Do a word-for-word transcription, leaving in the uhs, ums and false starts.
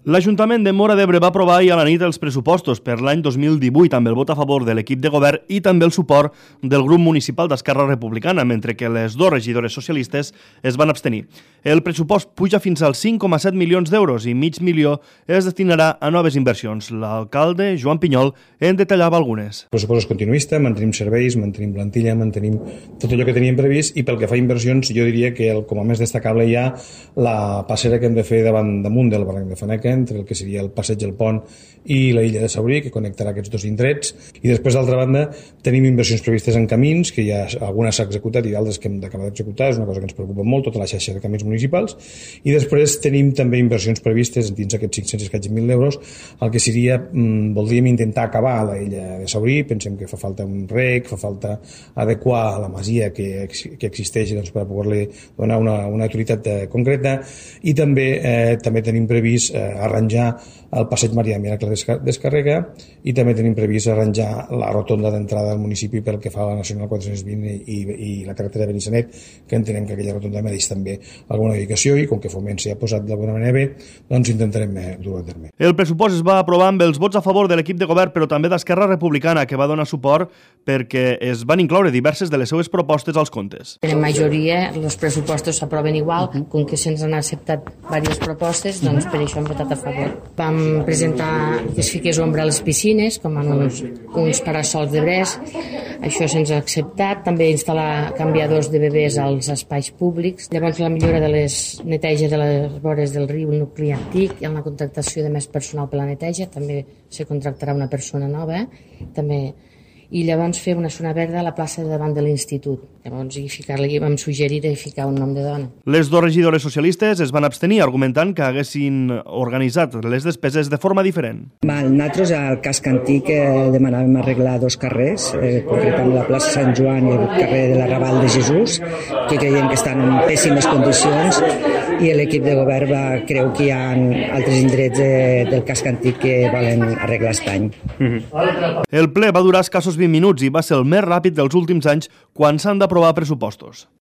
L'Ajuntament de Móra d'Ebre va aprovar ahir a la nit els pressupostos per l'any dos mil divuit amb el vot a favor de l'equip de govern i també el suport del grup municipal d'Esquerra Republicana, mentre que les dues regidores socialistes es van abstenir. El pressupost puja fins als cinc coma set milions d'euros i mig milió es destinarà a noves inversions. L'alcalde, Joan Pinyol, en detallava algunes. El pressupost és continuista, mantenim serveis, mantenim plantilla, mantenim tot allò que teníem previst i pel que fa a inversions jo diria que el, com a més destacable hi ha la passera que hem de fer davant damunt del barranc de Faneca, entre el que seria el passeig del Pont i la illa de Saurí, que connectarà aquests dos indrets. I després, d'altra banda, tenim inversions previstes en camins, que ja algunes s'ha executat i d'altres que hem d'acabar d'executar, és una cosa que ens preocupa molt, tota la xarxa de camins municipals. I després tenim també inversions previstes dins aquests cinc-cents mil euros, el que seria, mmm, voldríem intentar acabar la illa de Saurí, pensem que fa falta un rec, fa falta adequar la masia que, que existeix doncs, per poder-li donar una, una utilitat eh, concreta, i també eh, també tenim previst eh, arranjar el passeig Maria Miracle Descarrega i també tenim previst arranjar la rotonda d'entrada al municipi pel que fa a la Nacional quatre-cents vint i, i, i la carretera de Benissanet, que entenem que aquella rotonda mereix també alguna dedicació i com que Foment s'hi ha posat d'alguna manera bé, doncs intentarem dur a terme. El pressupost es va aprovar amb els vots a favor de l'equip de govern, però també d'Esquerra Republicana, que va donar suport perquè es van incloure diverses de les seues propostes als comptes. En majoria els pressupostos s'aproven igual, com que se'ns han acceptat diverses propostes, doncs per això hem votat a favor. Vam presentar que es fiqués ombra a les piscines, com en uns, uns parasols de bres, això se'ns ha acceptat, també instal·lar canviadors de bebès als espais públics, llavors la millora de les neteja de les vores del riu nucli antic i en la contractació de més personal per la neteja, també se contractarà una persona nova, també i llavors fer una zona verda a la plaça de davant de l'institut. Llavors hi ficar-li, vam suggerir de ficar un nom de dona. Les dues regidores socialistes es van abstenir argumentant que haguessin organitzat les despeses de forma diferent. Mal, nosaltres al casc antic eh, demanàvem arreglar dos carrers, eh, concretament la plaça Sant Joan i el carrer de l'Arrabal de Jesús, que creiem que estan en pèssimes condicions, i l'equip de govern va creu que hi ha altres indrets eh, del casc antic que volen arreglar aquest any. Mm-hmm. El ple va durar escassos vint minuts i va ser el més ràpid dels últims anys quan s'han d'aprovar pressupostos.